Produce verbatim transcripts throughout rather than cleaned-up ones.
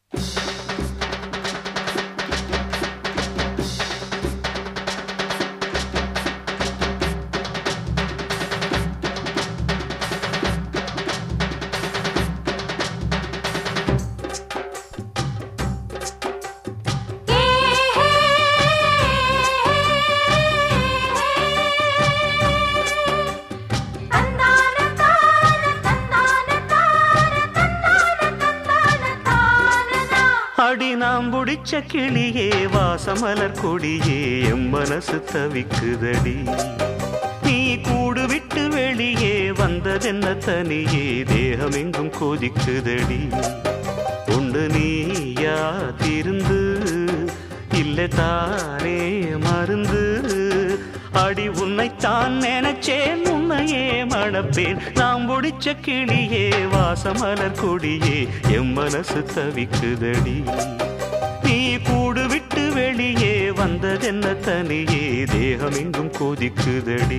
அடி நாம் புடிச்ச கிளியே வாசமலர் கொடியே எம் மனசு தவிக்குதடி. நீ கூடு விட்டு வெளியே வந்ததென்ன தனியே தேகம் எங்கும் கொதிக்குதடி. உண்டு நீயா திருந்து இல்லை தானே மருந்து. அடி உன்னைத்தான் நினைச்சேன் உன்னையே மணப்பேன். நாம் புடிச்ச கிளியே வாசமலர் கொடியே எம் மனசு தவிக்குதடி. நீ கூடு விட்டு வெளியே வந்ததென்ன தனியே தேகம் எங்கும் கொதிக்குதடி.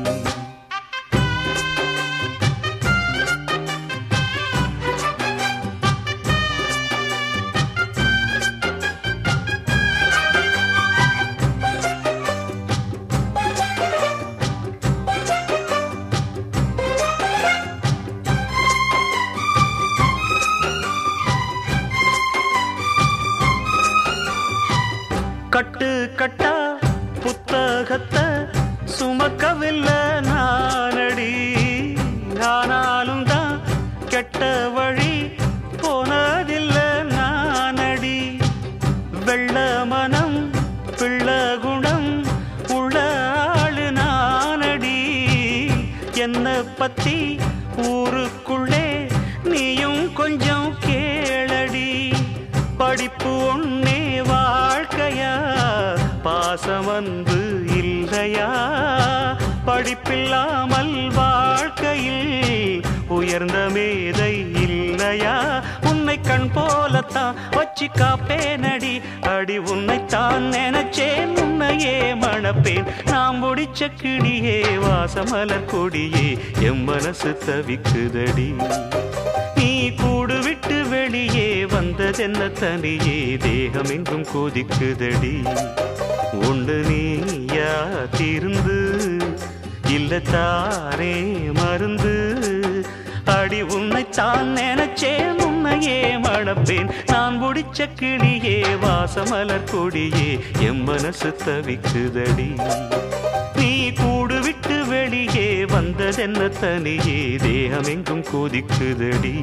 கட்டு கட்டா புத்தகத்தை சுமக்கவில்லை நானடி. ஆனாலும் தான் கெட்ட வழி போனதில்லை நானடி. வெள்ள மனம் பிள்ள குணம் உள்ள ஆளு நானடி. என்னை பத்தி ஊருக்குள்ளே நீயும் கொஞ்சம் கேளடி. படிப்பு ஒன்னே வாழ்க்கையா பாசம் அன்பு இல்லையா. படிப்பில்லாமல் வாழ்க்கையில் உயர்ந்த மேதை இல்லையா. உன்னை கண் போலத்தான் வச்சு காப்பேனடி. அடி உன்னைத்தான் நினைச்சேன் உன்னையே மணப்பேன். நாம் முடிச்ச கிளியே வாசமலர் கொடியே எம் மனசு தவிக்குதடி. நீ கூடு விட்டு வெளியே வந்ததென்ன தனியே தேகம் எங்கும் கொதிக்குதடி. உண்டு நீயா திருந்து இல்ல தானே மருந்து. அடி உன்னைத்தான் நினைச்சேன் உன்னையே மணப்பேன். நான் முடிச்ச கிளியே வாசமலர் கொடியே எம் மனசு தவிக்குதடி. நீ கூடு விட்டு வெளியே வந்ததென்ன தனியே தேகம் எங்கும் கொதிக்குதடி.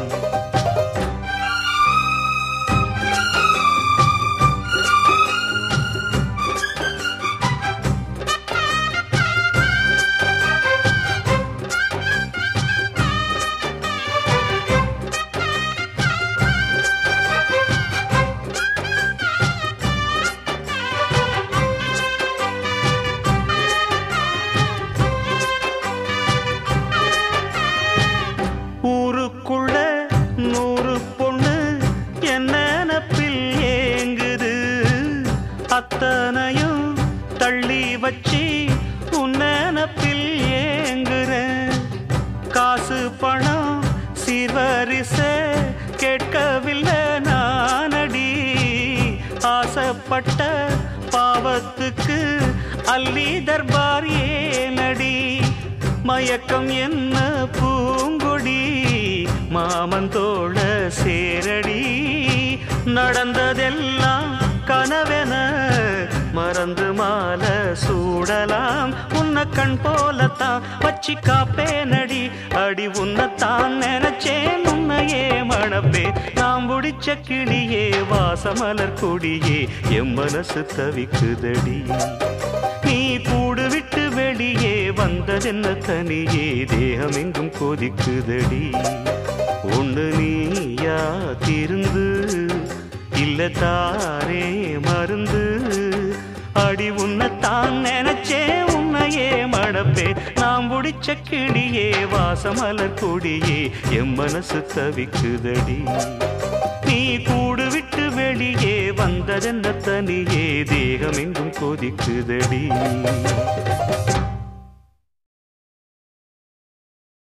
ஊருக்குள்ள நூறு பொண்ணு என்ன நினப்பில் ஏங்குது. அத்தனையும் தள்ளி வச்சு உன் நினப்பில் ஏங்குற. காசு பணம் சீர்வரிச கேட்கவில்லை நானடி. ஆசைப்பட்ட பாவத்துக்கு அள்ளி தர்பார் ஏனடி. மயக்கம் என்ன பூங்கொடி மாமந்தோள சேரடி. நடந்ததெல்லாம் கனவென மறந்து மாலை சூடலாம். உன்னை கண் போலத்தான் வச்சு காப்பேனடி. அடி உன்னைத்தான் நினைச்சேன் உன்னையே மணப்பேன். நாம் முடிச்ச கிளியே வாசமலர் கொடியே எம் மனசு தவிக்குதடி. நீ கூடு விட்டு வெளியே வந்ததென்ன தனியே தேகம் எங்கும் கொதிக்குதடி. ஒன்று நீயா திருந்து இல்ல தானே மருந்து. அடி உன்னைத்தான் நினைச்சே உன்னையே மணப்பேன். நாம் முடிச்ச கிளியே வாசமலர் கொடியே எம் மனசு தவிக்குதடி. நீ கூடு விட்டு வெளியே வந்ததென்ன தனியே தேகம் எங்கும் கொதிக்குதடி.